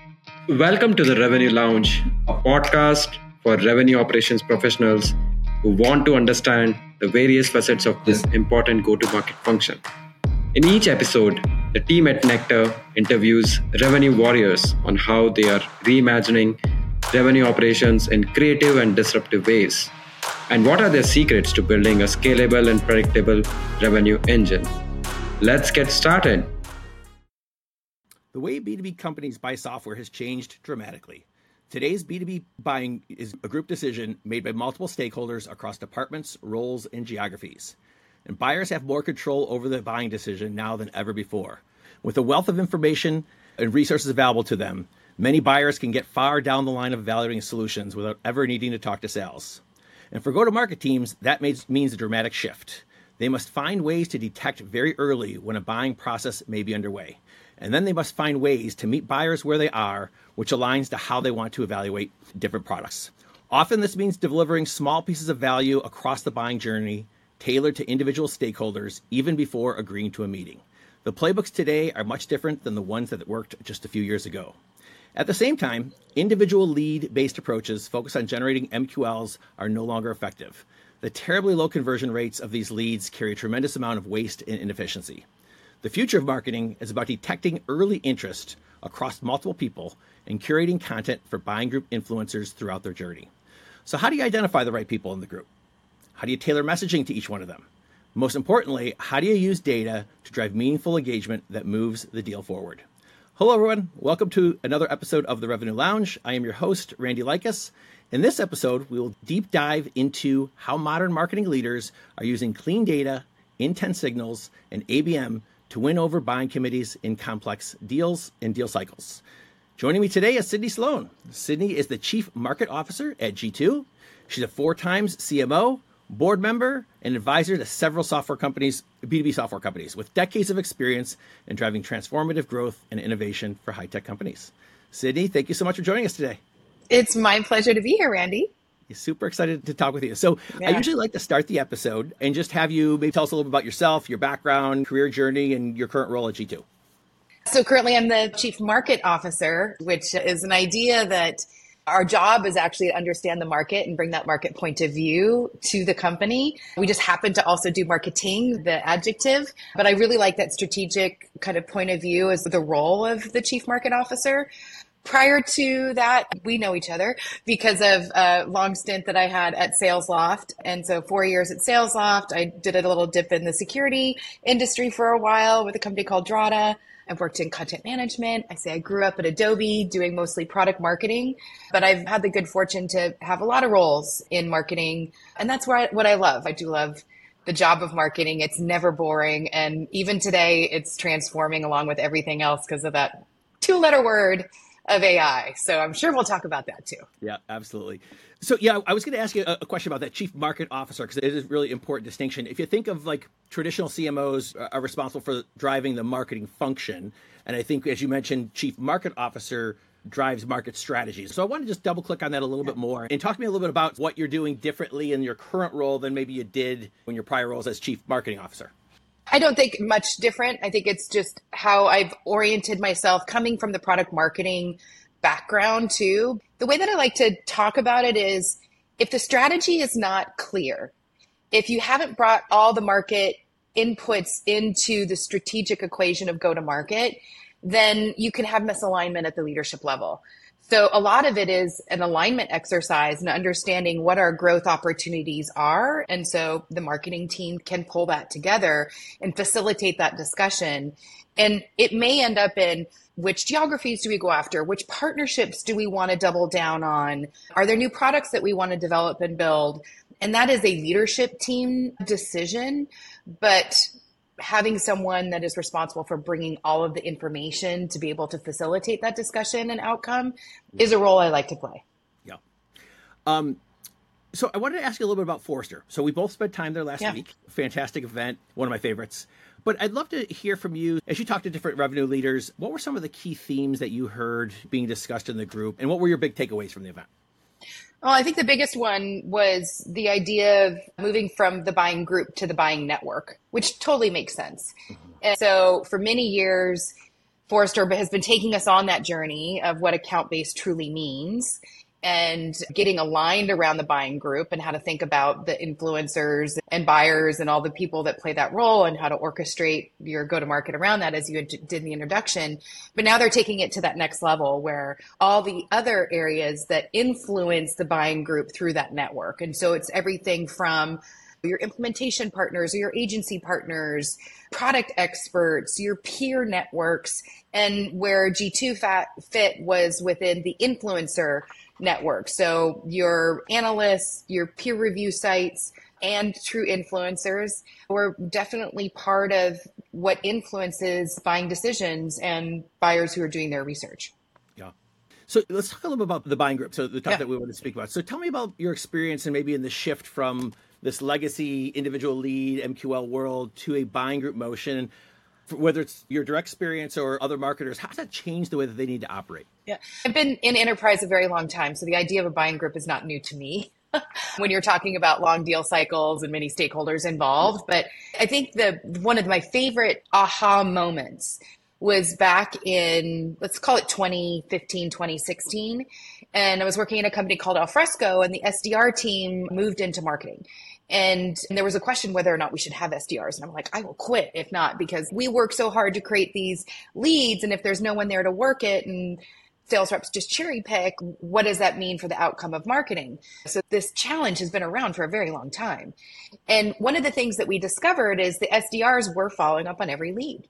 Welcome to the Revenue Lounge, a podcast for revenue operations professionals who want to understand the various facets of this important go to market function. In each episode, the team at Nectar interviews revenue warriors on how they are reimagining revenue operations in creative and disruptive ways, and what are their secrets to building a scalable and predictable revenue engine. Let's get started. The way B2B companies buy software has changed dramatically. Today's B2B buying is a group decision made by multiple stakeholders across departments, roles, and geographies. And buyers have more control over the buying decision now than ever before. With a wealth of information and resources available to them, many buyers can get far down the line of evaluating solutions without ever needing to talk to sales. And for go-to-market teams, that means a dramatic shift. They must find ways to detect very early when a buying process may be underway. And then they must find ways to meet buyers where they are, which aligns to how they want to evaluate different products. Often this means delivering small pieces of value across the buying journey, tailored to individual stakeholders, even before agreeing to a meeting. The playbooks today are much different than the ones that worked just a few years ago. At the same time, individual lead-based approaches focused on generating MQLs are no longer effective. The terribly low conversion rates of these leads carry a tremendous amount of waste and inefficiency. The future of marketing is about detecting early interest across multiple people and curating content for buying group influencers throughout their journey. So how do you identify the right people in the group? How do you tailor messaging to each one of them? Most importantly, how do you use data to drive meaningful engagement that moves the deal forward? Hello, everyone. Welcome to another episode of the Revenue Lounge. I am your host, Randy Likas. In this episode, we will deep dive into how modern marketing leaders are using clean data, intent signals, and ABM to win over buying committees in complex deals and deal cycles. Joining me today is Sydney Sloan. Sydney is the Chief Market Officer at G2. She's a 4-time CMO, board member, and advisor to several software companies, B2B software companies, with decades of experience in driving transformative growth and innovation for high-tech companies. Sydney, thank you so much for joining us today. It's my pleasure to be here, Randy. Super excited to talk with you. So I usually like to start the episode and just have you maybe tell us a little bit about yourself, your background, career journey, and your current role at G2. So currently I'm the Chief Market Officer, which is an idea that our job is actually to understand the market and bring that market point of view to the company. We just happen to also do marketing, the adjective, but I really like that strategic kind of point of view as the role of the Chief Market Officer. Prior to that, we know each other because of a long stint that I had at SalesLoft. And so 4 years at SalesLoft, I did a little dip in the security industry for a while with a company called Drata. I've worked in content management. I grew up at Adobe doing mostly product marketing, but I've had the good fortune to have a lot of roles in marketing. And that's what I love. I do love the job of marketing. It's never boring. And even today, it's transforming along with everything else because of that 2-letter word of AI. So I'm sure we'll talk about that too. Yeah, absolutely. So I was going to ask you a question about that Chief Market Officer, because it is a really important distinction. If you think of like traditional CMOs are responsible for driving the marketing function, and I think, as you mentioned, Chief Market Officer drives market strategies. So I want to just double click on that a little bit more and talk to me a little bit about what you're doing differently in your current role than maybe you did when your prior roles as Chief Marketing Officer. I don't think much different. I think it's just how I've oriented myself coming from the product marketing background too. The way that I like to talk about it is if the strategy is not clear, if you haven't brought all the market inputs into the strategic equation of go-to-market, then you can have misalignment at the leadership level. So a lot of it is an alignment exercise and understanding what our growth opportunities are. And so the marketing team can pull that together and facilitate that discussion. And it may end up in which geographies do we go after? Which partnerships do we want to double down on? Are there new products that we want to develop and build? And that is a leadership team decision, but having someone that is responsible for bringing all of the information to be able to facilitate that discussion and outcome is a role I like to play. Yeah. So I wanted to ask you a little bit about Forrester. So we both spent time there last week. Fantastic event, one of my favorites. But I'd love to hear from you, as you talked to different revenue leaders, what were some of the key themes that you heard being discussed in the group, and what were your big takeaways from the event? Well, I think the biggest one was the idea of moving from the buying group to the buying network, which totally makes sense. And so for many years, Forrester has been taking us on that journey of what account-based truly means and getting aligned around the buying group and how to think about the influencers and buyers and all the people that play that role and how to orchestrate your go-to-market around that, as you did in the introduction. But now they're taking it to that next level where all the other areas that influence the buying group through that network. And so it's everything from your implementation partners or your agency partners, product experts, your peer networks, and where G2 fit was within the influencer network. So your analysts, your peer review sites, and true influencers were definitely part of what influences buying decisions and buyers who are doing their research. Yeah. So let's talk a little bit about the buying group. So the topic that we want to speak about. So tell me about your experience and maybe in the shift from this legacy individual lead MQL world to a buying group motion, whether it's your direct experience or other marketers. How does that change the way that they need to operate? Yeah, I've been in enterprise a very long time, so the idea of a buying group is not new to me when you're talking about long deal cycles and many stakeholders involved. But I think one of my favorite aha moments was back in, let's call it 2015, 2016. And I was working in a company called Alfresco, and the SDR team moved into marketing. And there was a question whether or not we should have SDRs. And I'm like, I will quit if not, because we work so hard to create these leads. And if there's no one there to work it and sales reps just cherry pick, what does that mean for the outcome of marketing? So this challenge has been around for a very long time. And one of the things that we discovered is the SDRs were following up on every lead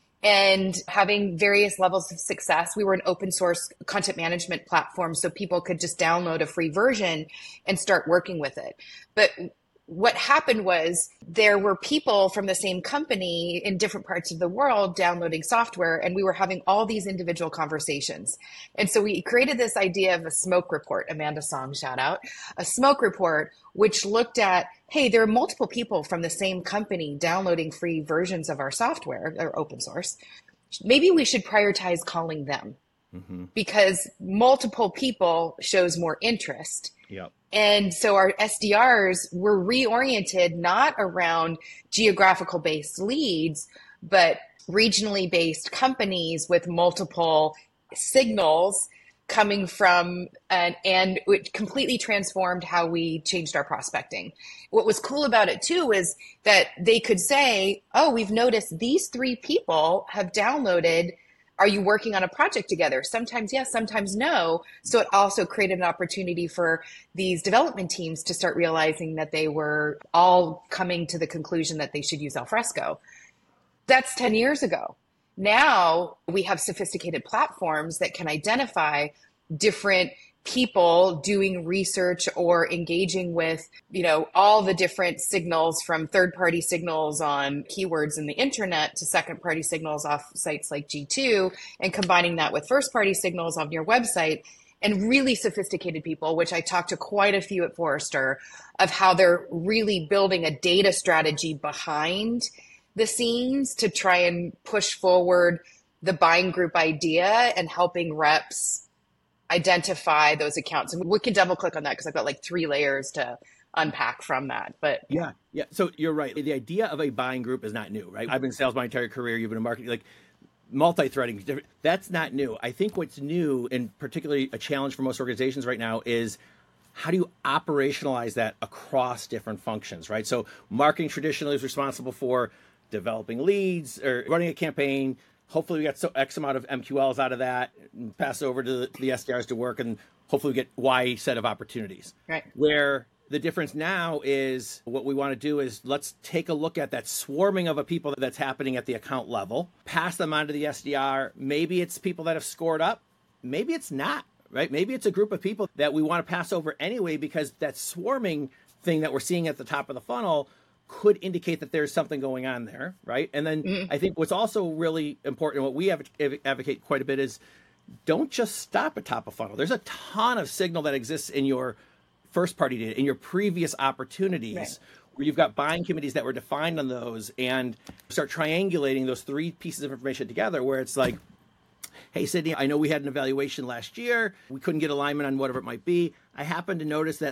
and having various levels of success. We were an open source content management platform, so people could just download a free version and start working with it. But what happened was there were people from the same company in different parts of the world downloading software, and we were having all these individual conversations. And so we created this idea of a smoke report, Amanda Song shout out, a smoke report, which looked at, hey, there are multiple people from the same company downloading free versions of our software or open source. Maybe we should prioritize calling them because multiple people shows more interest. Yep. And so our SDRs were reoriented not around geographical based leads, but regionally based companies with multiple signals coming from, and it completely transformed how we changed our prospecting. What was cool about it too is that they could say, oh, we've noticed these 3 people have downloaded. Are you working on a project together? Sometimes yes, sometimes no. So it also created an opportunity for these development teams to start realizing that they were all coming to the conclusion that they should use Alfresco. That's 10 years ago. Now we have sophisticated platforms that can identify different people doing research or engaging with, all the different signals, from third-party signals on keywords in the internet to second-party signals off sites like G2, and combining that with first-party signals on your website, and really sophisticated people, which I talked to quite a few at Forrester, of how they're really building a data strategy behind the scenes to try and push forward the buying group idea and helping reps identify those accounts. And we can double click on that because I've got like 3 layers to unpack from that. But yeah. So you're right. The idea of a buying group is not new, right? I've been in sales my entire career. You've been in marketing, like multi-threading. That's not new. I think what's new, and particularly a challenge for most organizations right now, is how do you operationalize that across different functions, right? So marketing traditionally is responsible for developing leads or running a campaign. Hopefully we got X amount of MQLs out of that, and pass over to the SDRs to work, and hopefully we get Y set of opportunities. Right. Where the difference now is what we want to do is let's take a look at that swarming of a people that's happening at the account level, pass them on to the SDR. Maybe it's people that have scored up. Maybe it's not, right? Maybe it's a group of people that we want to pass over anyway, because that swarming thing that we're seeing at the top of the funnel could indicate that there's something going on there, right? And then I think what's also really important, what we advocate quite a bit, is don't just stop at top of funnel. There's a ton of signal that exists in your first party data, in your previous opportunities, right, where you've got buying committees that were defined on those, and start triangulating those 3 pieces of information together, where it's like, hey, Sydney, I know we had an evaluation last year. We couldn't get alignment on whatever it might be. I happen to notice that, like,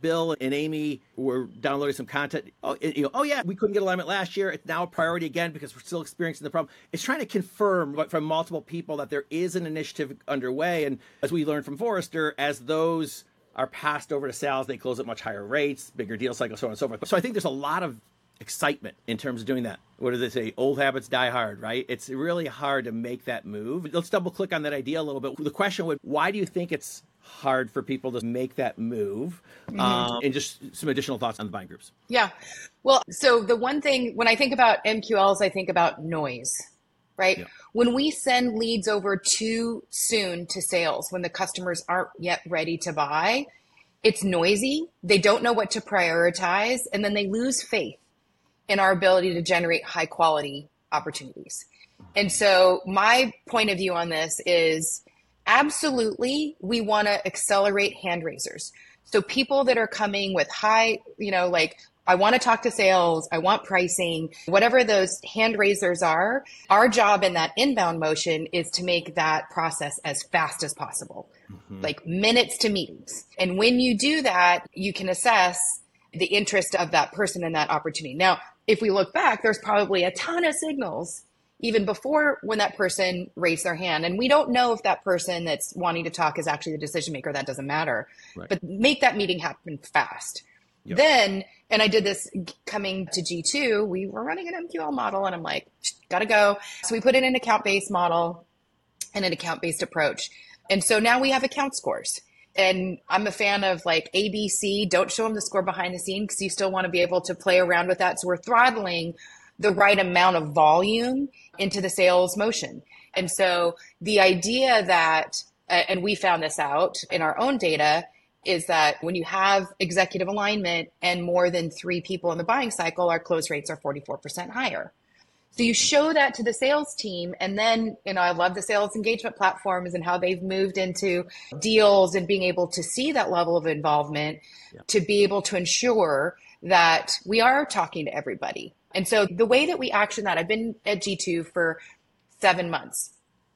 Bill and Amy were downloading some content. Oh yeah, we couldn't get alignment last year. It's now a priority again because we're still experiencing the problem. It's trying to confirm from multiple people that there is an initiative underway. And as we learned from Forrester, as those are passed over to sales, they close at much higher rates, bigger deal cycles, so on and so forth. So I think there's a lot of excitement in terms of doing that. What do they say? Old habits die hard, right? It's really hard to make that move. Let's double click on that idea a little bit. The question would, why do you think it's hard for people to make that move? And just some additional thoughts on the buying groups. Yeah. Well, so the one thing, when I think about MQLs, I think about noise, right? Yeah. When we send leads over too soon to sales, when the customers aren't yet ready to buy, it's noisy. They don't know what to prioritize, and then they lose faith in our ability to generate high quality opportunities. And so my point of view on this is absolutely, we want to accelerate hand raisers. So people that are coming with high, like, I want to talk to sales, I want pricing, whatever those hand raisers are, our job in that inbound motion is to make that process as fast as possible, like minutes to meetings. And when you do that, you can assess the interest of that person in that opportunity. Now, if we look back, there's probably a ton of signals even before when that person raised their hand. And we don't know if that person that's wanting to talk is actually the decision maker. That doesn't matter. Right. But make that meeting happen fast. Yep. Then, and I did this coming to G2, we were running an MQL model and I'm like, gotta go. So we put in an account-based model and an account-based approach. And so now we have account scores. And I'm a fan of like ABC, don't show them the score behind the scene because you still want to be able to play around with that. So we're throttling the right amount of volume into the sales motion. And so the idea that, and we found this out in our own data, is that when you have executive alignment and more than 3 people in the buying cycle, our close rates are 44% higher. So you show that to the sales team. And then, I love the sales engagement platforms and how they've moved into deals and being able to see that level of involvement to be able to ensure that we are talking to everybody. And so the way that we action that, I've been at G2 for 7 months.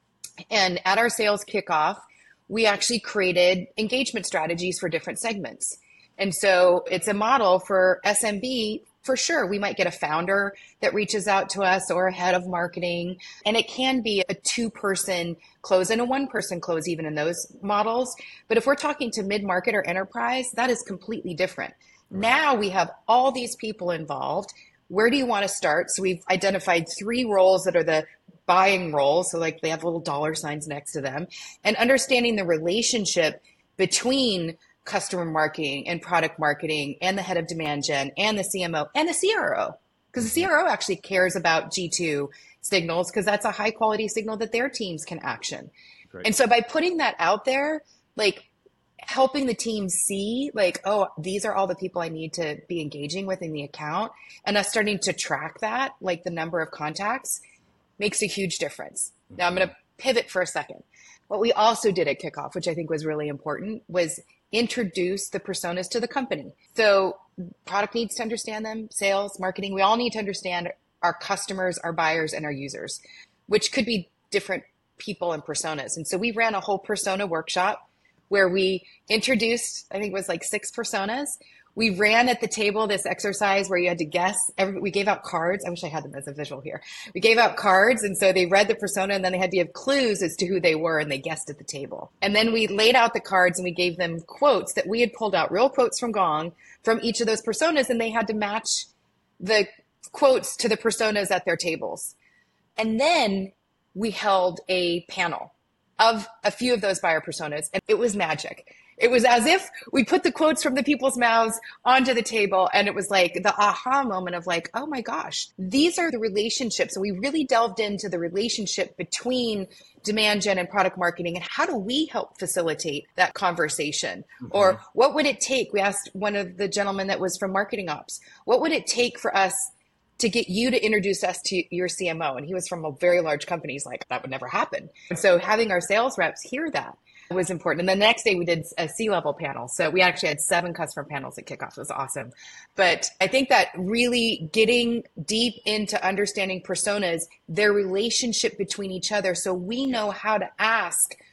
And at our sales kickoff, we actually created engagement strategies for different segments. And so it's a model for SMB. For sure, we might get a founder that reaches out to us or a head of marketing, and it can be a 2-person close and a 1-person close even in those models. But if we're talking to mid-market or enterprise, that is completely different. Right. Now we have all these people involved. Where do you want to start? So we've identified 3 roles that are the buying roles. So like they have little dollar signs next to them, and understanding the relationship between customer marketing and product marketing and the head of demand gen and the CMO and the CRO, because the CRO actually cares about G2 signals because that's a high quality signal that their teams can action. Great. And so by putting that out there, like helping the team see like, oh, these are all the people I need to be engaging with in the account, and us starting to track that, like the number of contacts, makes a huge difference. Now I'm going to pivot for a second. What we also did at kickoff, which I think was really important, was introduce the personas to the company. So product needs to understand them, sales, marketing, we all need to understand our customers, our buyers, and our users, which could be different people and personas. And so we ran a whole persona workshop where we introduced, I think it was like 6 personas. We ran at the table this exercise where you had to guess. We gave out cards. I wish I had them as a visual here. We gave out cards, and so they read the persona, and then they had to give clues as to who they were, and they guessed at the table. And then we laid out the cards, and we gave them quotes that we had pulled out, real quotes from Gong, from each of those personas, and they had to match the quotes to the personas at their tables. And then we held a panel of a few of those buyer personas, and it was magic. It was as if we put the quotes from the people's mouths onto the table, and it was like the aha moment of like, oh my gosh, these are the relationships. And we really delved into the relationship between demand gen and product marketing, and how do we help facilitate that conversation? Mm-hmm. Or what would it take? We asked one of the gentlemen that was from marketing ops, what would it take for us to get you to introduce us to your CMO? And he was from a very large company. He's like, that would never happen. And so having our sales reps hear that was important. And the next day we did a C-level panel. So we actually had 7 customer panels at kickoff. It was awesome. But I think that really getting deep into understanding personas, their relationship between each other, so we know how to ask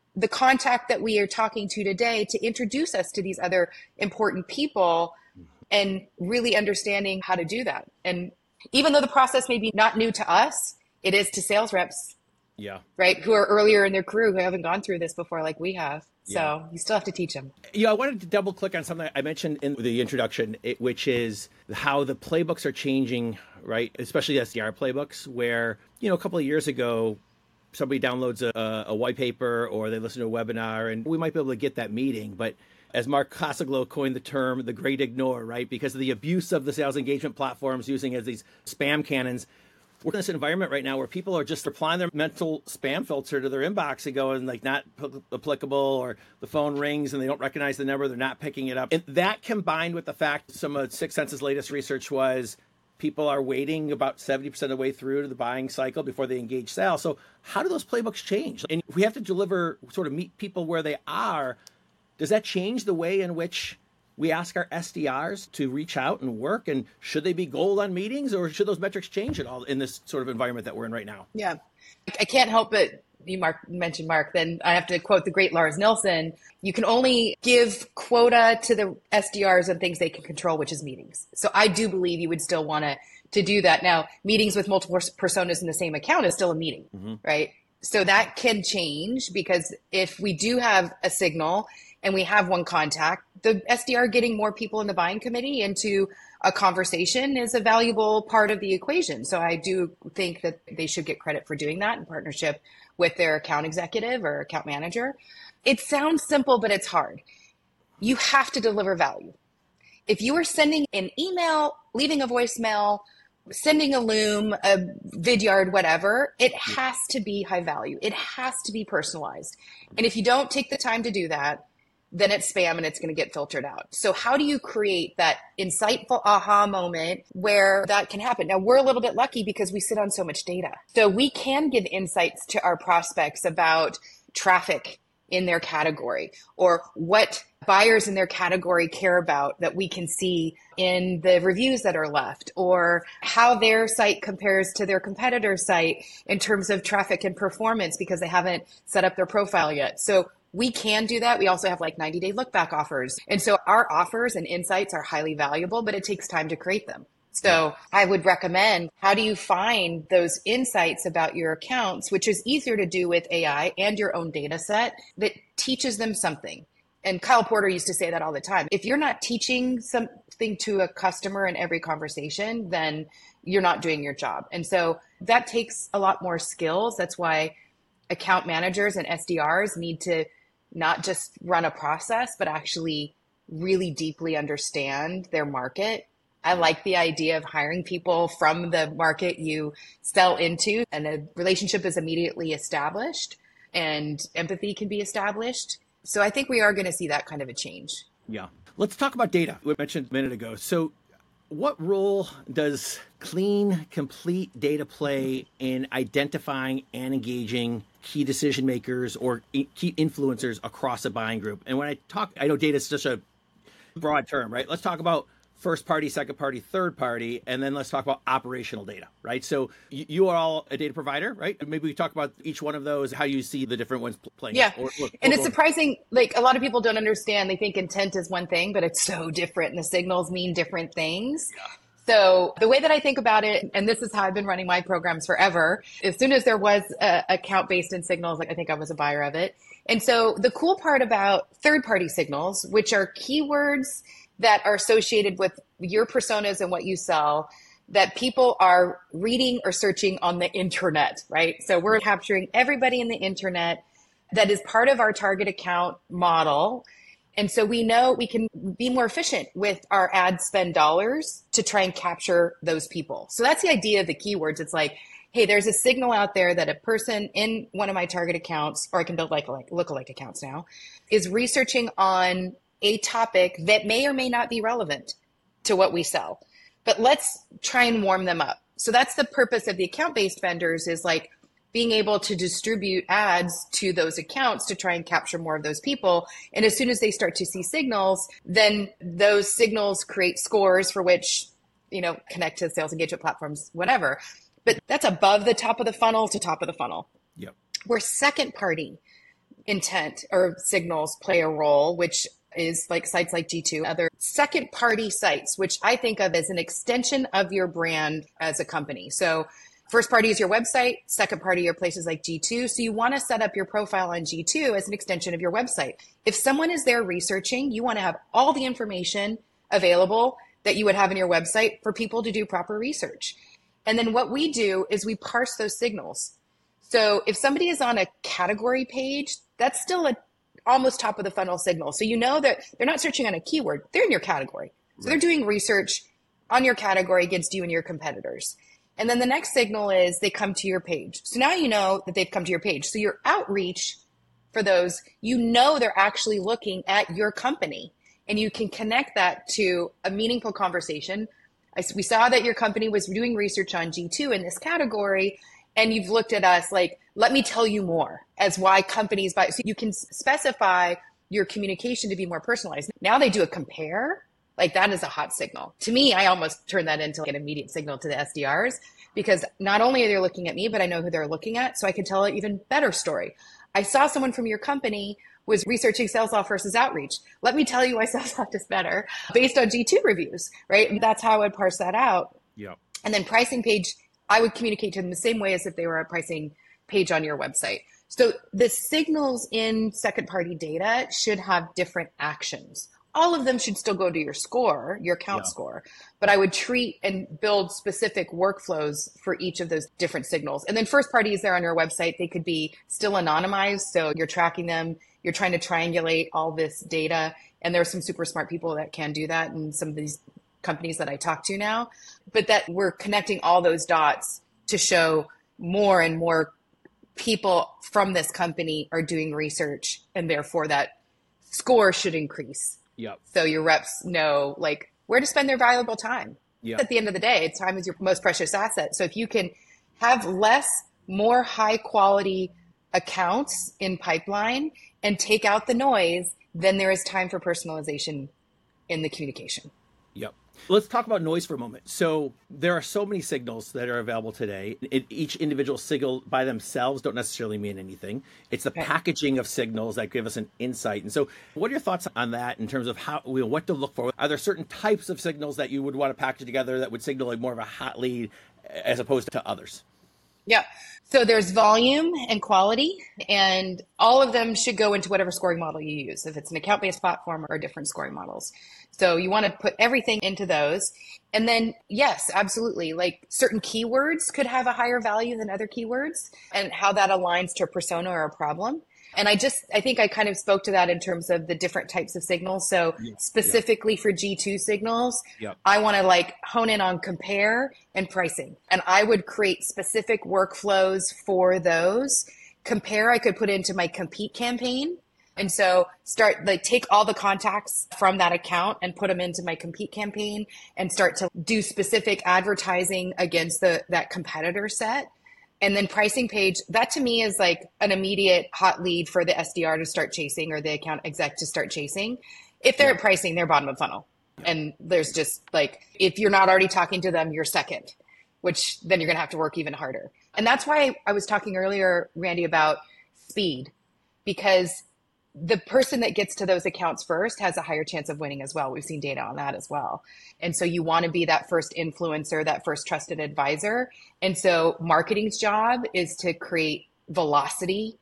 the contact that we are talking to today to introduce us to these other important people and really understanding how to do that. And even though the process may be not new to us, it is to sales reps. Yeah. Right. Who are earlier in their career, who haven't gone through this before like we have. So Yeah. you still have to teach them. I wanted to double click on something I mentioned in the introduction, which is how the playbooks are changing, right? Especially SDR playbooks, where, a couple of years ago, somebody downloads a white paper or they listen to a webinar and we might be able to get that meeting. But as Mark Casaglo coined the term, the great ignore, right? Because of the abuse of the sales engagement platforms using as these spam cannons. We're in this environment right now where people are just applying their mental spam filter to their inbox and going like not applicable, or the phone rings and they don't recognize the number, they're not picking it up. And that combined with the fact some of Sixth Sense's latest research was people are waiting about 70% of the way through to the buying cycle before they engage sales. So how do those playbooks change? And if we have to deliver, sort of meet people where they are, does that change the way in which we ask our SDRs to reach out and work? And should they be gold on meetings, or should those metrics change at all in this sort of environment that we're in right now? Yeah. I can't help but mentioned Mark, then I have to quote the great Lars Nilsson. You can only give quota to the SDRs on things they can control, which is meetings. So I do believe you would still want to do that. Now, meetings with multiple personas in the same account is still a meeting, right? So that can change, because if we do have a signal and we have one contact, the SDR getting more people in the buying committee into a conversation is a valuable part of the equation. So I do think that they should get credit for doing that in partnership with their account executive or account manager. It sounds simple, but it's hard. You have to deliver value. If you are sending an email, leaving a voicemail, sending a Loom, a Vidyard, whatever, it has to be high value. It has to be personalized. And if you don't take the time to do that, then it's spam and it's going to get filtered out. So how do you create that insightful aha moment where that can happen? Now, we're a little bit lucky because we sit on so much data. So we can give insights to our prospects about traffic in their category, or what buyers in their category care about that we can see in the reviews that are left, or how their site compares to their competitor's site in terms of traffic and performance because they haven't set up their profile yet. So we can do that. We also have like 90-day look back offers. And so our offers and insights are highly valuable, but it takes time to create them. So I would recommend, how do you find those insights about your accounts, which is easier to do with AI and your own data set that teaches them something. And Kyle Porter used to say that all the time. If you're not teaching something to a customer in every conversation, then you're not doing your job. And so that takes a lot more skills. That's why account managers and SDRs need to not just run a process, but actually really deeply understand their market. I like the idea of hiring people from the market you sell into, and a relationship is immediately established and empathy can be established. So I think we are going to see that kind of a change. Yeah. Let's talk about data. We mentioned a minute ago. So what role does clean, complete data play in identifying and engaging key decision makers or key influencers across a buying group? And when I know data is such a broad term, right? Let's talk about first party, second party, third party, and then let's talk about operational data, right? So you are all a data provider, right? Maybe we talk about each one of those, how you see the different ones playing. Yeah. And it's surprising, like a lot of people don't understand. They think intent is one thing, but it's so different and the signals mean different things. Yeah. So the way that I think about it, and this is how I've been running my programs forever, as soon as there was a account-based in signals, like I think I was a buyer of it. And so the cool part about third-party signals, which are keywords that are associated with your personas and what you sell, that people are reading or searching on the internet, right? So we're capturing everybody in the internet that is part of our target account model. And so we know we can be more efficient with our ad spend dollars to try and capture those people. So that's the idea of the keywords. It's like, hey, there's a signal out there that a person in one of my target accounts, or I can build like lookalike accounts now, is researching on a topic that may or may not be relevant to what we sell. But let's try and warm them up. So that's the purpose of the account-based vendors, is like being able to distribute ads to those accounts to try and capture more of those people. And as soon as they start to see signals, then those signals create scores for which, connect to sales engagement platforms, whatever. But that's above the top of the funnel to top of the funnel. Yep. We're second party. intent or signals play a role, which is like sites like G2, other second party sites, which I think of as an extension of your brand as a company. So first party is your website, second party are places like G2. So you want to set up your profile on G2 as an extension of your website. If someone is there researching, you want to have all the information available that you would have in your website for people to do proper research. And then what we do is we parse those signals. So if somebody is on a category page, that's still a almost top of the funnel signal. So you know that they're not searching on a keyword, they're in your category. So they're doing research on your category against you and your competitors. And then the next signal is they come to your page. So now you know that they've come to your page. So your outreach for those, you know they're actually looking at your company, and you can connect that to a meaningful conversation. We saw that your company was doing research on G2 in this category, and you've looked at us like, let me tell you more as why companies buy. So you can specify your communication to be more personalized. Now they do a compare. Like that is a hot signal. To me, I almost turn that into like an immediate signal to the SDRs, because not only are they looking at me, but I know who they're looking at. So I can tell an even better story. I saw someone from your company was researching SalesLoft versus outreach. Let me tell you why SalesLoft is better based on G2 reviews, right? And that's how I would parse that out. Yeah. And then pricing page, I would communicate to them the same way as if they were a pricing page on your website. So the signals in second party data should have different actions. All of them should still go to your score, your account score, but I would treat and build specific workflows for each of those different signals. And then first party is there on your website. They could be still anonymized. So you're tracking them. You're trying to triangulate all this data. And there are some super smart people that can do that in some of these companies that I talk to now, but that we're connecting all those dots to show more and more people from this company are doing research, and therefore that score should increase. Yep. So your reps know like where to spend their valuable time. Yep. At the end of the day, time is your most precious asset. So if you can have more high quality accounts in pipeline and take out the noise, then there is time for personalization in the communication. Yep. Let's talk about noise for a moment. So there are so many signals that are available today. Each individual signal by themselves don't necessarily mean anything. It's the packaging of signals that give us an insight. And so what are your thoughts on that in terms of how, what to look for? Are there certain types of signals that you would want to package together that would signal like more of a hot lead as opposed to others? Yeah. So there's volume and quality, and all of them should go into whatever scoring model you use, if it's an account-based platform or different scoring models. So you want to put everything into those. And then, yes, absolutely. Like certain keywords could have a higher value than other keywords, and how that aligns to a persona or a problem. And I think I kind of spoke to that in terms of the different types of signals. So specifically for G2 signals, I want to like hone in on compare and pricing. And I would create specific workflows for those. Compare, I could put into my compete campaign. And so take all the contacts from that account and put them into my compete campaign and start to do specific advertising against that competitor set. And then pricing page, that to me is like an immediate hot lead for the SDR to start chasing, or the account exec to start chasing. If they're at pricing, they're bottom of funnel. And there's just like, if you're not already talking to them, you're second, which then you're going to have to work even harder. And that's why I was talking earlier, Randy, about speed, because the person that gets to those accounts first has a higher chance of winning as well. We've seen data on that as well. And so you want to be that first influencer, that first trusted advisor. And so marketing's job is to create velocity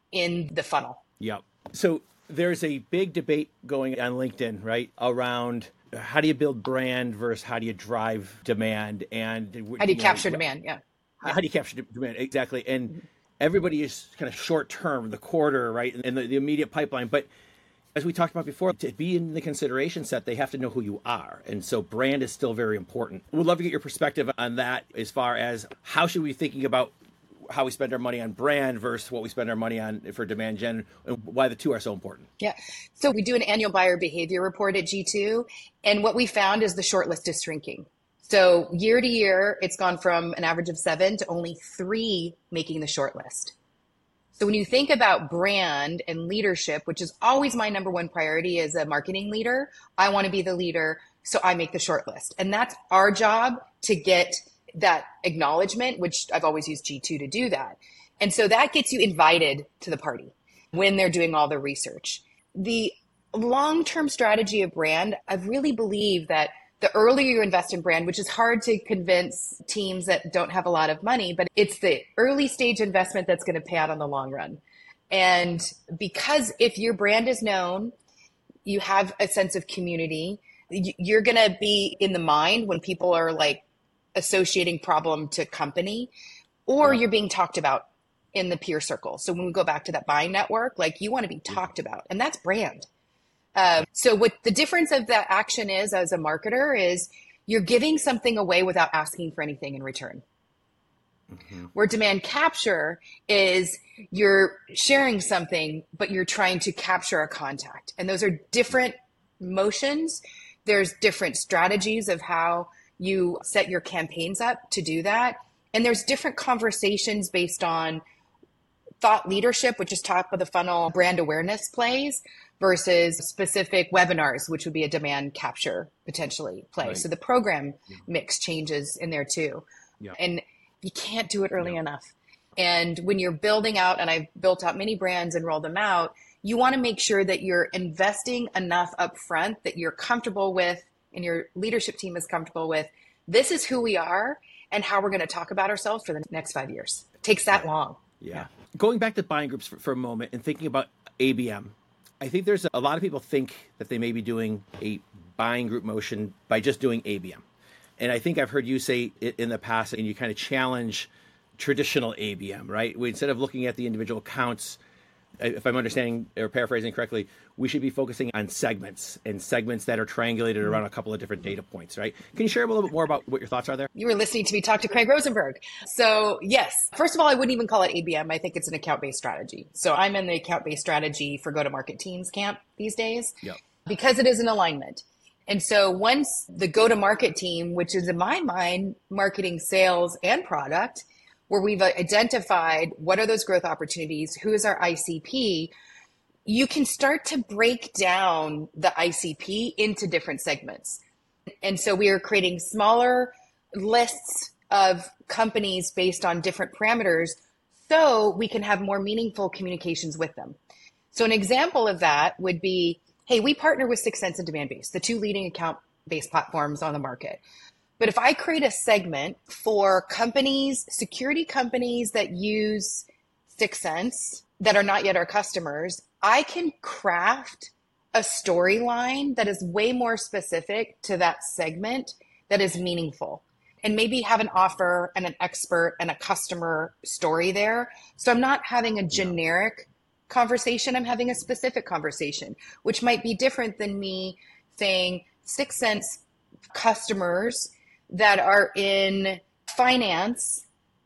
in the funnel. Yeah. So there's a big debate going on LinkedIn, right, around how do you build brand versus how do you drive demand, and how do you capture demand? Yeah. How do you capture demand? Exactly. And everybody is kind of short term, the quarter, right, and the immediate pipeline. But as we talked about before, to be in the consideration set, they have to know who you are. And so brand is still very important. We'd love to get your perspective on that, as far as how should we be thinking about how we spend our money on brand versus what we spend our money on for demand gen, and why the two are so important. Yeah. So we do an annual buyer behavior report at G2. And what we found is the short list is shrinking. So year to year, it's gone from an average of 7 to only 3 making the short list. So when you think about brand and leadership, which is always my number one priority as a marketing leader, I want to be the leader, so I make the short list. And that's our job to get that acknowledgement, which I've always used G2 to do that. And so that gets you invited to the party. when they're doing all the research. The long-term strategy of brand, I really believe that the earlier you invest in brand, which is hard to convince teams that don't have a lot of money, but it's the early stage investment that's going to pay out on the long run. And because if your brand is known, you have a sense of community, you're going to be in the mind when people are like associating problem to company, or you're being talked about in the peer circle. So when we go back to that buying network, like you want to be talked about, and that's brand. So what the difference of that action is as a marketer is you're giving something away without asking for anything in return. Mm-hmm. Where demand capture is you're sharing something, but you're trying to capture a contact. And those are different motions. There's different strategies of how you set your campaigns up to do that. And there's different conversations based on thought leadership, which is top of the funnel brand awareness plays, versus specific webinars, which would be a demand capture potentially play. Right. So the program mix changes in there too. Yeah. And you can't do it early enough. And when you're building out, and I've built out many brands and rolled them out, you want to make sure that you're investing enough upfront that you're comfortable with and your leadership team is comfortable with. This is who we are and how we're going to talk about ourselves for the next 5 years. It takes that long. Yeah. Going back to buying groups for a moment and thinking about ABM, I think there's a lot of people think that they may be doing a buying group motion by just doing ABM. And I think I've heard you say it in the past, and you kind of challenge traditional ABM, right? Instead of looking at the individual accounts, if I'm understanding or paraphrasing correctly, we should be focusing on segments and segments that are triangulated around a couple of different data points, right? Can you share a little bit more about what your thoughts are there? You were listening to me talk to Craig Rosenberg. So yes, first of all, I wouldn't even call it ABM. I think it's an account-based strategy. So I'm in the account-based strategy for go-to-market teams camp these days because it is an alignment. And so once the go-to-market team, which is in my mind, marketing, sales, and product, where we've identified what are those growth opportunities, who is our ICP, you can start to break down the ICP into different segments. And so we are creating smaller lists of companies based on different parameters so we can have more meaningful communications with them. So an example of that would be, hey, we partner with 6sense and Demandbase, the two leading account-based platforms on the market. But if I create a segment for companies, security companies that use 6sense that are not yet our customers, I can craft a storyline that is way more specific to that segment that is meaningful, and maybe have an offer and an expert and a customer story there. So I'm not having a generic conversation, I'm having a specific conversation, which might be different than me saying 6sense customers that are in finance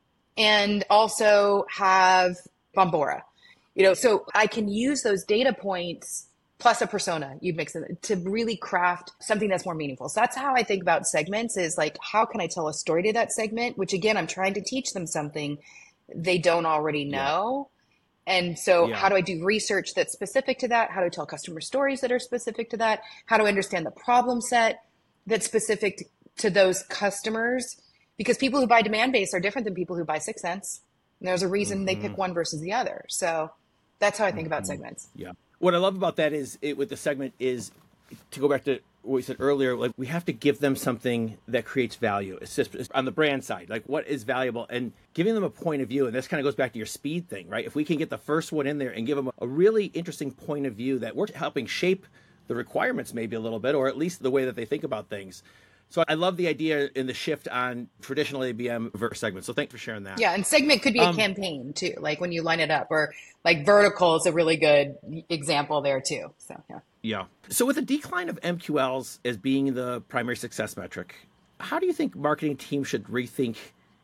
and also have Bombora, so I can use those data points plus a persona you mix them to really craft something that's more meaningful. So that's how I think about segments, is like, how can I tell a story to that segment, which again, I'm trying to teach them something they don't already know. And so how do I do research that's specific to that? How do I tell customer stories that are specific to that? How do I understand the problem set that's specific to those customers? Because people who buy Demandbase are different than people who buy 6sense. And there's a reason they pick one versus the other. So that's how I think about segments. Yeah. What I love about that is with the segment is, to go back to what we said earlier, like we have to give them something that creates value. It's just on the brand side, like what is valuable, and giving them a point of view. And this kind of goes back to your speed thing, right? If we can get the first one in there and give them a really interesting point of view that we're helping shape the requirements maybe a little bit, or at least the way that they think about things. So I love the idea in the shift on traditional ABM versus segment. So thanks for sharing that. Yeah, and segment could be a campaign too, like when you line it up, or like vertical is a really good example there too. So yeah. So with the decline of MQLs as being the primary success metric, how do you think marketing teams should rethink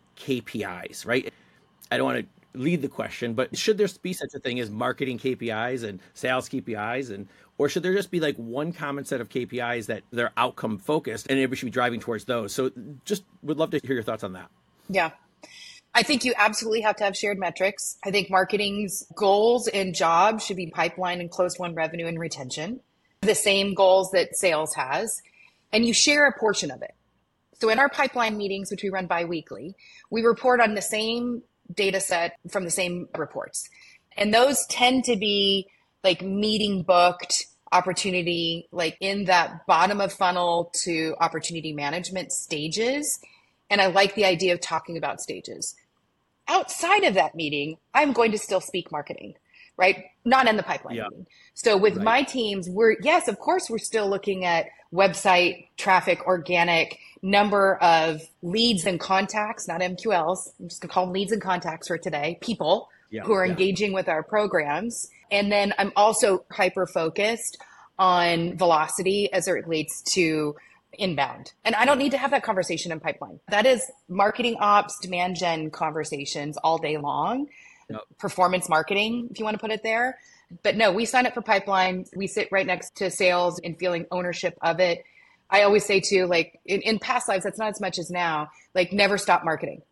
KPIs, right? I don't want to lead the question, but should there be such a thing as marketing KPIs and sales KPIs, or should there just be like one common set of KPIs that they're outcome focused and everybody should be driving towards those? So just would love to hear your thoughts on that. Yeah. I think you absolutely have to have shared metrics. I think marketing's goals and jobs should be pipeline and closed won revenue and retention, the same goals that sales has, and you share a portion of it. So in our pipeline meetings, which we run bi-weekly, we report on the same data set from the same reports. And those tend to be like meeting booked opportunity, like in that bottom of funnel to opportunity management stages. And I like the idea of talking about stages. Outside of that meeting, I'm going to still speak marketing, right? Not in the pipeline meeting. So with my teams, yes, of course, we're still looking at website traffic, organic, number of leads and contacts, not MQLs. I'm just gonna call them leads and contacts for today, people who are engaging with our programs. And then I'm also hyper focused on velocity as it relates to inbound. And I don't need to have that conversation in pipeline. That is marketing ops, demand gen conversations all day long. Performance marketing, if you want to put it there. But no, we sign up for pipeline. We sit right next to sales and feeling ownership of it. I always say too, like in past lives, that's not as much as now, like never stop marketing,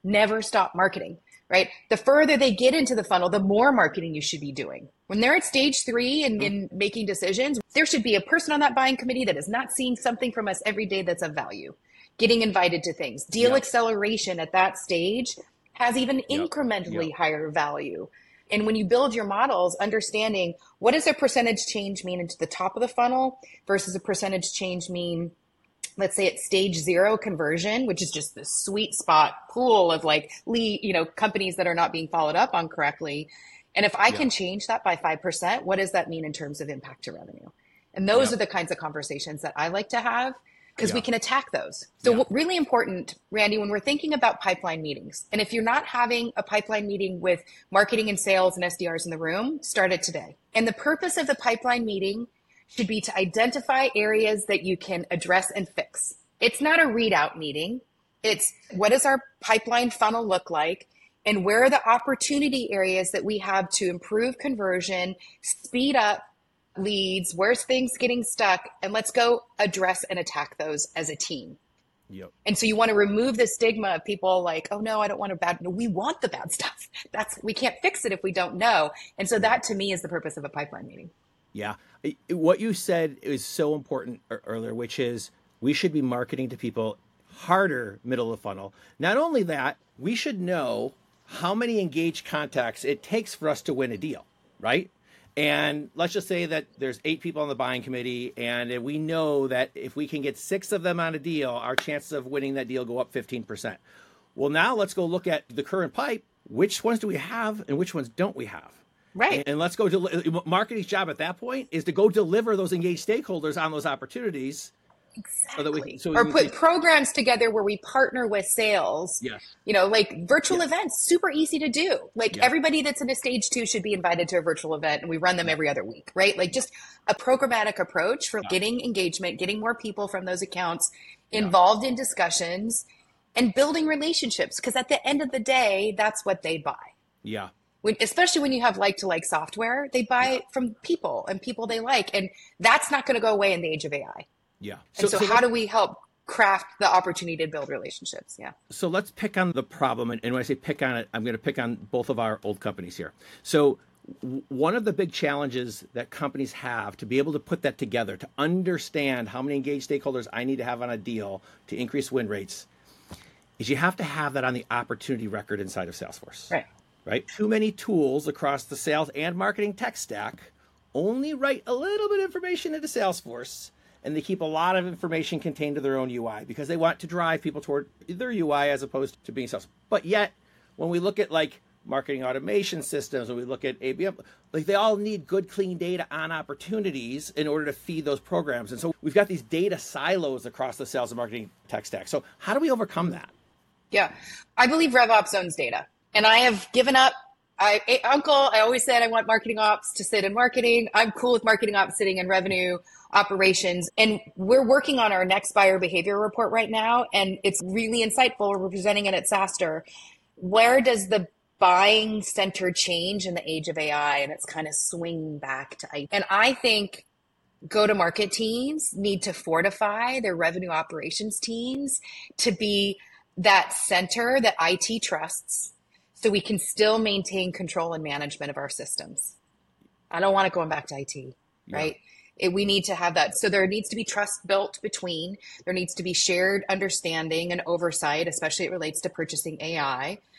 right? The further they get into the funnel, the more marketing you should be doing. When they're at stage 3 and in making decisions, there should be a person on that buying committee that is not seeing something from us every day that's of value, getting invited to things. Deal acceleration at that stage has even incrementally higher value. And when you build your models, understanding what does a percentage change mean into the top of the funnel versus a percentage change mean, let's say at stage 0 conversion, which is just the sweet spot pool of like companies that are not being followed up on correctly. And if I can change that by 5%, what does that mean in terms of impact to revenue? And those are the kinds of conversations that I like to have because we can attack those. So really important, Randy, when we're thinking about pipeline meetings, and if you're not having a pipeline meeting with marketing and sales and SDRs in the room, start it today. And the purpose of the pipeline meeting should be to identify areas that you can address and fix. It's not a readout meeting. It's what does our pipeline funnel look like? And where are the opportunity areas that we have to improve conversion, speed up leads, where's things getting stuck, and let's go address and attack those as a team. And so you want to remove the stigma of people like, oh no, I don't want no, we want the bad stuff. We can't fix it if we don't know. And so that to me is the purpose of a pipeline meeting. Yeah. What you said is so important earlier, which is we should be marketing to people harder middle of the funnel. Not only that, we should know how many engaged contacts it takes for us to win a deal, right? And let's just say that there's 8 people on the buying committee, and we know that if we can get 6 of them on a deal, our chances of winning that deal go up 15%. Well, now let's go look at the current pipe. Which ones do we have and which ones don't we have? Right. And let's go to marketing's job at that point is to go deliver those engaged stakeholders on those opportunities. Exactly. Or put programs together where we partner with sales. Yes. Like virtual events, super easy to do. Like everybody that's in a stage 2 should be invited to a virtual event, and we run them every other week, right? Like just a programmatic approach for getting engagement, getting more people from those accounts involved in discussions and building relationships. Because at the end of the day, that's what they buy. Yeah. Especially when you have like-to-like software, they buy from people and people they like. And that's not going to go away in the age of AI. Yeah. So how do we help craft the opportunity to build relationships? Yeah. So let's pick on the problem. And when I say pick on it, I'm going to pick on both of our old companies here. So one of the big challenges that companies have to be able to put that together, to understand how many engaged stakeholders I need to have on a deal to increase win rates, is you have to have that on the opportunity record inside of Salesforce. Right? Too many tools across the sales and marketing tech stack only write a little bit of information into Salesforce, and they keep a lot of information contained to their own UI because they want to drive people toward their UI as opposed to being sales. But yet, when we look at like marketing automation systems, when we look at ABM, like they all need good, clean data on opportunities in order to feed those programs. And so we've got these data silos across the sales and marketing tech stack. So how do we overcome that? Yeah, I believe RevOps owns data. And I have given up. I always said I want marketing ops to sit in marketing. I'm cool with marketing ops sitting in revenue operations. And we're working on our next buyer behavior report right now. And it's really insightful. We're presenting it at SaaStr. Where does the buying center change in the age of AI? And it's kind of swinging back to IT. And I think go-to-market teams need to fortify their revenue operations teams to be that center that IT trusts, so we can still maintain control and management of our systems. I don't want it going back to IT, right? We need to have that. So there needs to be trust built between, there needs to be shared understanding and oversight, especially it relates to purchasing AI.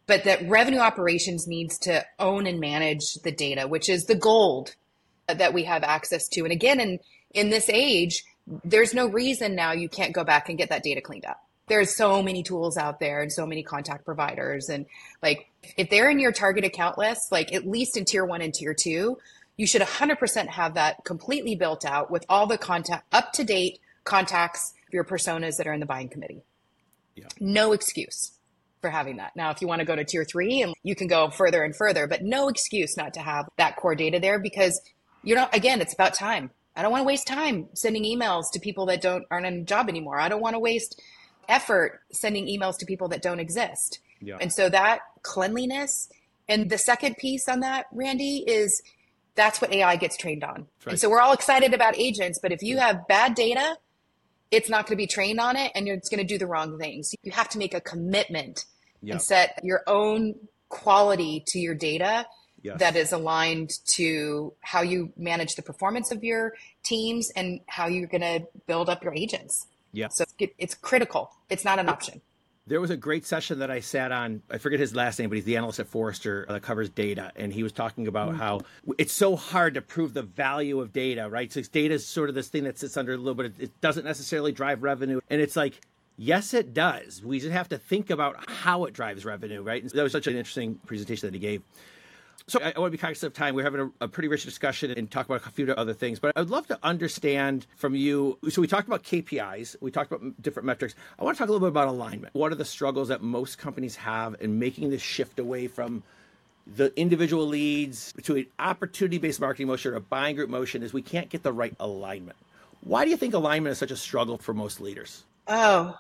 but that revenue operations needs to own and manage the data, which is the gold that we have access to. And again, in this age, there's no reason now you can't go back and get that data cleaned up. There's so many tools out there and so many contact providers. And like, if they're in your target account list, like at least in tier 1 and tier 2, you should 100% have that completely built out with all the contact, up-to-date contacts, your personas that are in the buying committee. Yeah. No excuse for having that. Now, if you want to go to tier 3, and you can go further and further, but no excuse not to have that core data there, because again, it's about time. I don't want to waste time sending emails to people that aren't in a job anymore. I don't want to waste effort sending emails to people that don't exist. Yeah. And so that cleanliness, and the second piece on that, Randy, is that's what AI gets trained on. Right. And so we're all excited about agents, but if you have bad data, it's not going to be trained on it, and it's going to do the wrong things. You have to make a commitment and set your own quality to your data that is aligned to how you manage the performance of your teams and how you're going to build up your agents. Yeah. So it's critical. It's not an option. There was a great session that I sat on. I forget his last name, but he's the analyst at Forrester that covers data. And he was talking about how it's so hard to prove the value of data, right? So data is sort of this thing that sits under a little bit. It doesn't necessarily drive revenue. And it's like, yes, it does. We just have to think about how it drives revenue, right? And that was such an interesting presentation that he gave. So I want to be cognizant of time. We're having a pretty rich discussion and talk about a few other things, but I would love to understand from you. So we talked about KPIs. We talked about different metrics. I want to talk a little bit about alignment. What are the struggles that most companies have in making this shift away from the individual leads to an opportunity-based marketing motion or a buying group motion is we can't get the right alignment. Why do you think alignment is such a struggle for most leaders? Oh,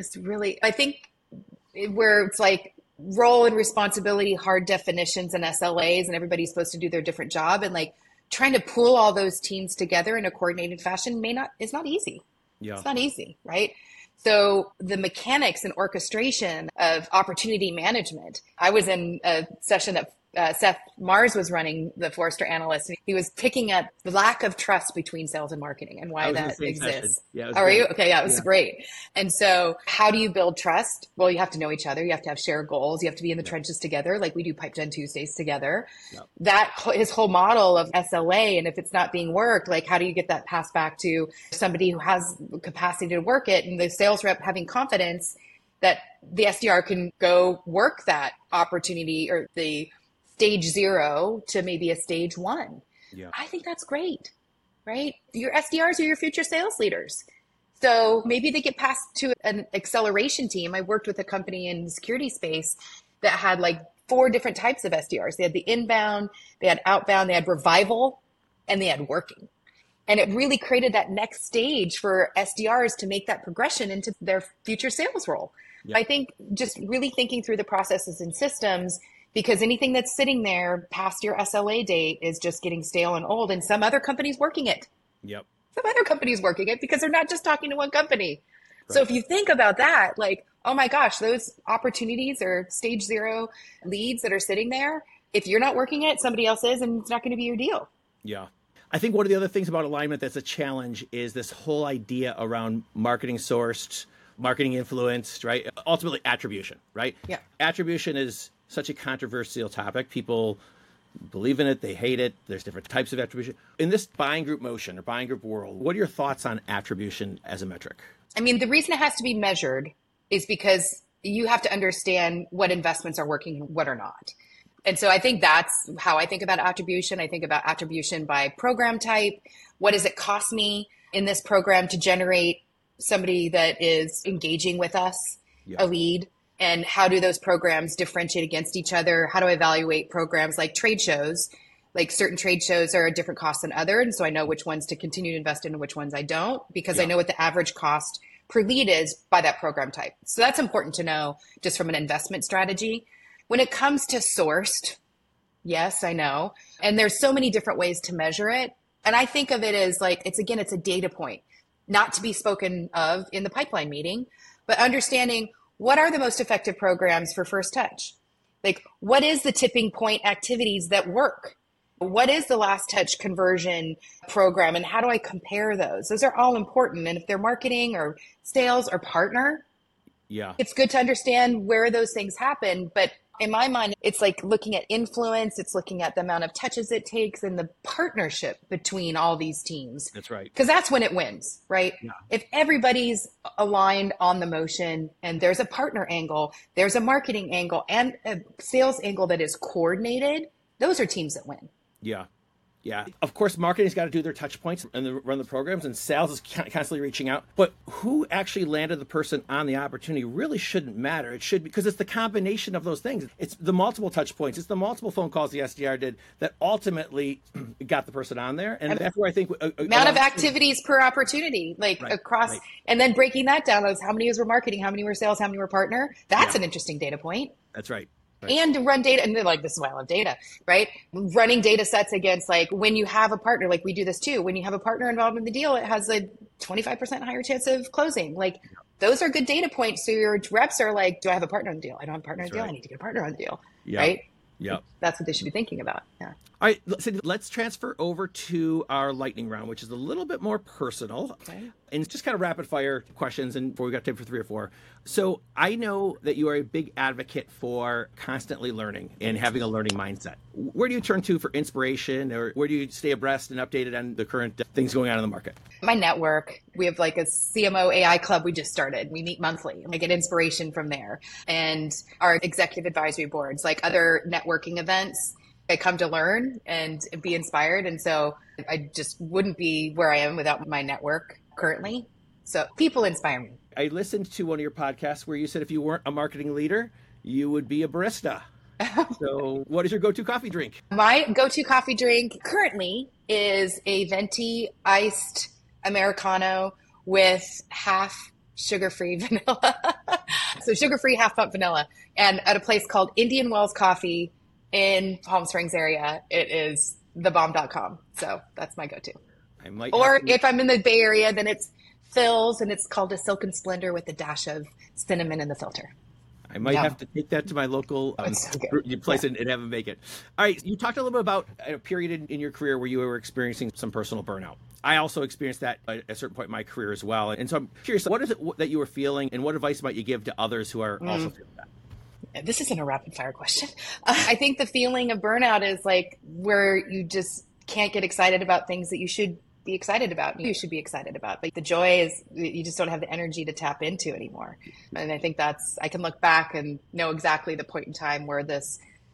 I think where it's like, role and responsibility, hard definitions and SLAs, and everybody's supposed to do their different job, and like trying to pull all those teams together in a coordinated fashion it's not easy. Yeah. It's not easy, right? So the mechanics and orchestration of opportunity management. I was in a session that Seth Mars was running, the Forrester analyst, and he was picking up the lack of trust between sales and marketing and why that exists. Yeah, are you? Okay, yeah, it was great. And so how do you build trust? Well, you have to know each other. You have to have shared goals. You have to be in the trenches together, like we do Pipe Gen Tuesdays together. His whole model of SLA, and if it's not being worked, like how do you get that passed back to somebody who has capacity to work it, and the sales rep having confidence that the SDR can go work that opportunity or the stage 0 to maybe a stage 1. Yeah. I think that's great, right? Your SDRs are your future sales leaders. So maybe they get passed to an acceleration team. I worked with a company in the security space that had like 4 different types of SDRs. They had the inbound, they had outbound, they had revival, and they had working. And it really created that next stage for SDRs to make that progression into their future sales role. Yeah. I think just really thinking through the processes and systems, because anything that's sitting there past your SLA date is just getting stale and old, and some other company's working it. Yep. Some other company's working it because they're not just talking to one company. Right. So if you think about that, like, oh my gosh, those opportunities or stage 0 leads that are sitting there, if you're not working it, somebody else is, and it's not going to be your deal. Yeah. I think one of the other things about alignment that's a challenge is this whole idea around marketing sourced, marketing influenced, right? Ultimately, attribution, right? Yeah. Attribution is such a controversial topic. People believe in it, they hate it. There's different types of attribution. In this buying group motion or buying group world, what are your thoughts on attribution as a metric? I mean, the reason it has to be measured is because you have to understand what investments are working and what are not. And so I think that's how I think about attribution. I think about attribution by program type. What does it cost me in this program to generate somebody that is engaging with us, a lead? And how do those programs differentiate against each other? How do I evaluate programs like trade shows? Like certain trade shows are a different cost than others. And so I know which ones to continue to invest in and which ones I don't, because I know what the average cost per lead is by that program type. So that's important to know just from an investment strategy. When it comes to sourced, yes, I know. And there's so many different ways to measure it. And I think of it as like, it's a data point, not to be spoken of in the pipeline meeting, but understanding what are the most effective programs for first touch? Like, what is the tipping point activities that work? What is the last touch conversion program? And how do I compare those? Those are all important. And if they're marketing or sales or partner, it's good to understand where those things happen. But In my mind, it's like looking at influence, it's looking at the amount of touches it takes and the partnership between all these teams. That's right. Because that's when it wins, right? Yeah. If everybody's aligned on the motion and there's a partner angle, there's a marketing angle and a sales angle that is coordinated, those are teams that win. Yeah. Yeah. Of course, marketing's got to do their touch points and run the programs, and sales is constantly reaching out. But who actually landed the person on the opportunity really shouldn't matter. It should be, because it's the combination of those things. It's the multiple touch points. It's the multiple phone calls the SDR did that ultimately got the person on there. And that's where I think amount of activities per opportunity, like across, and then breaking that down as how many were marketing, how many were sales, how many were partner. That's an interesting data point. That's right. And to run data, and they're like, this is why I love data, right? Running data sets against, like, when you have a partner, like we do this too, when you have a partner involved in the deal, it has a 25% higher chance of closing. Like, those are good data points. So your reps are like, do I have a partner on the deal? I don't have a partner on the deal. I need to get a partner on the deal, right? Yeah. That's what they should be thinking about. Yeah. All right, so let's transfer over to our lightning round, which is a little bit more personal. Okay. And it's just kind of rapid fire questions, and before we got time for 3 or 4. So I know that you are a big advocate for constantly learning and having a learning mindset. Where do you turn to for inspiration, or where do you stay abreast and updated on the current things going on in the market? My network, we have like a CMO AI club we just started. We meet monthly. I get inspiration from there. And our executive advisory boards, like other networking events, I come to learn and be inspired. And so I just wouldn't be where I am without my network currently. So people inspire me. I listened to one of your podcasts where you said if you weren't a marketing leader, you would be a barista. So what is your go-to coffee drink? My go-to coffee drink currently is a venti iced Americano with half sugar-free vanilla. So sugar-free, half pump vanilla. And at a place called Indian Wells Coffee in Palm Springs area, it is thebomb.com. So that's my go-to. Or if I'm in the Bay Area, then it's Phil's, and it's called a Silken Splendor with a dash of cinnamon in the filter. I might have to take that to my local place and have them make it. All right. You talked a little bit about a period in your career where you were experiencing some personal burnout. I also experienced that at a certain point in my career as well. And so I'm curious, what is it that you were feeling, and what advice might you give to others who are also feeling that? This isn't a rapid fire question. I think the feeling of burnout is like where you just can't get excited about things that you should be excited about. You should be excited about. But the joy is you just don't have the energy to tap into anymore. And I think I can look back and know exactly the point in time where the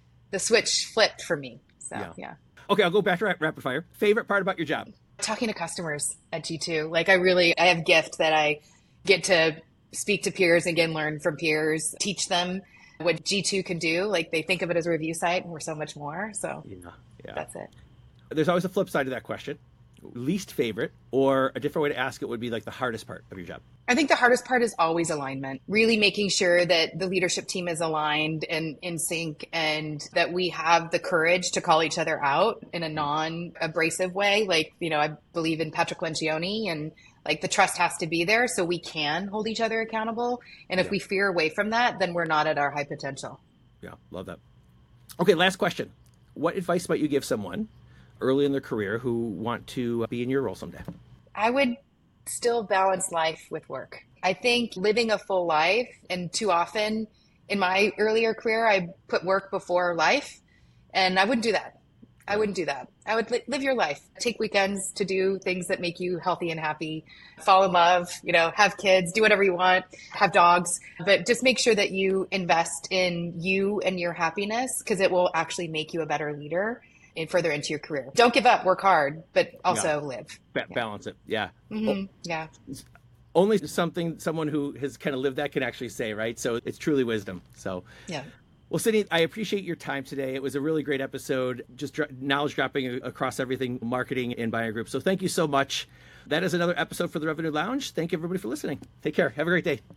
switch flipped for me. So, yeah. Okay, I'll go back to rapid fire. Favorite part about your job? Talking to customers at G2. Like I have a gift that I get to speak to peers and again, learn from peers, teach them what G2 can do. Like they think of it as a review site and we're so much more. So that's it. There's always a flip side to that question. Least favorite, or a different way to ask it would be like the hardest part of your job? I think the hardest part is always alignment, really making sure that the leadership team is aligned and in sync, and that we have the courage to call each other out in a non-abrasive way. Like, I believe in Patrick Lencioni, and like the trust has to be there so we can hold each other accountable. And if we veer away from that, then we're not at our high potential. Yeah, love that. Okay, last question. What advice might you give someone early in their career who want to be in your role someday? I would still balance life with work. I think living a full life, and too often in my earlier career, I put work before life, and I wouldn't do that. I would live your life. Take weekends to do things that make you healthy and happy, fall in love, have kids, do whatever you want, have dogs, but just make sure that you invest in you and your happiness, because it will actually make you a better leader and further into your career. Don't give up, work hard, but also live. Balance it. Yeah. Mm-hmm. Yeah. Only someone who has kind of lived that can actually say, right? So it's truly wisdom. So yeah. Well, Sydney, I appreciate your time today. It was a really great episode, just knowledge dropping across everything marketing and buying group. So thank you so much. That is another episode for the Revenue Lounge. Thank you everybody for listening. Take care. Have a great day.